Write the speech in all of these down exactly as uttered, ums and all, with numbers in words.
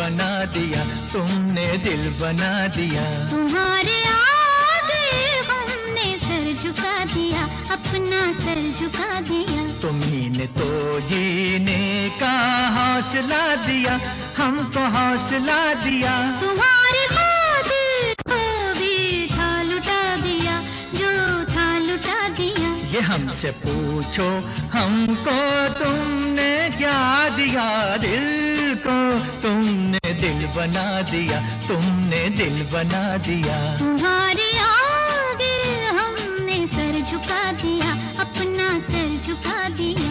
बना दिया, तुमने दिल बना दिया। तुम्हारे आगे हमने सर झुका दिया, अपना सर झुका दिया। तुम्ही ने तो जीने का हौसला दिया, हमको हौसला दिया। तुम्हारे खातिर को भी था लुटा दिया, जो था लुटा दिया। ये हमसे पूछो हमको तुमने क्या दिया, दिल को तुमने दिल बना दिया, तुमने दिल बना दिया। तुम्हारे आगे हमने सर झुका दिया, अपना सर झुका दिया।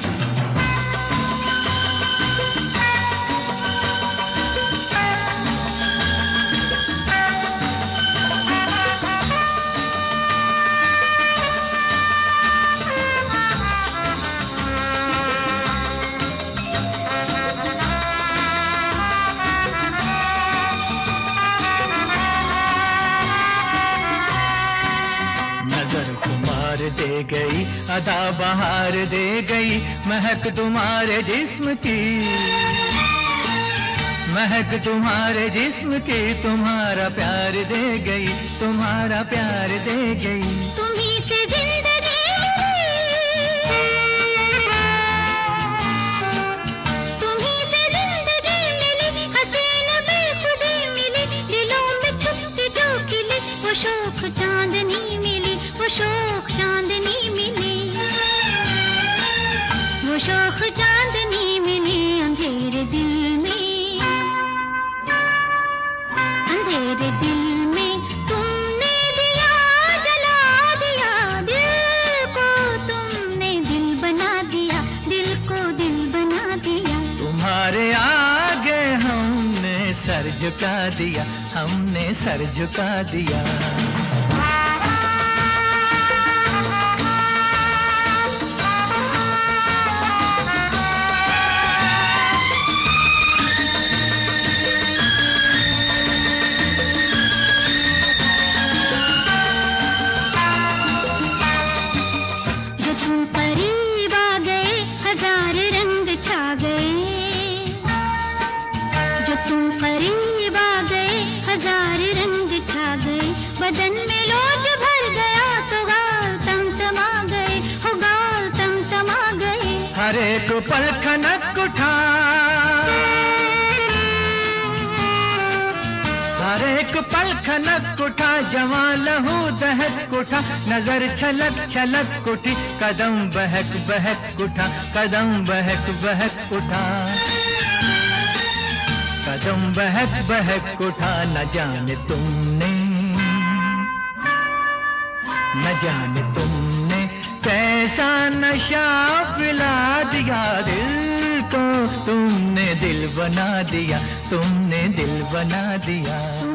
दे गई अदा बहार दे गई, महक तुम्हारे जिस्म की, महक तुम्हारे जिस्म की। तुम्हारा प्यार दे गई, तुम्हारा प्यार दे गई। तुम्हीं से जिंदगी तुम्हीं से जिंदगी मिली, हसीन बेखुदी मिली, दिलों में छुपती जो खिली, वो शोख चांदनी मिली, वो शोख चांदनी मिली, वो शोख चांदनी मिली। अंधेरे दिल में, अंधेरे दिल में तुमने दिया जला दिया, दिल को तुमने दिल बना दिया, दिल को दिल बना दिया। तुम्हारे आगे हमने सर झुका दिया, हमने सर झुका दिया। बदन में लोज भर गया तो गाल तमतमा गए, हो गाल तमतमा गए। हर एक पल खनक उठा, हर एक पल खनक उठा, जवां लहू दहक उठा, नजर छलक छलक उठी, कदम बहक बहक उठा, कदम बहक बहक उठा, कदम बहक बहक उठा। न जाने तुमने, न जाने तुमने कैसा नशा पिला दिया, दिल को तुमने दिल बना दिया, तुमने दिल बना दिया।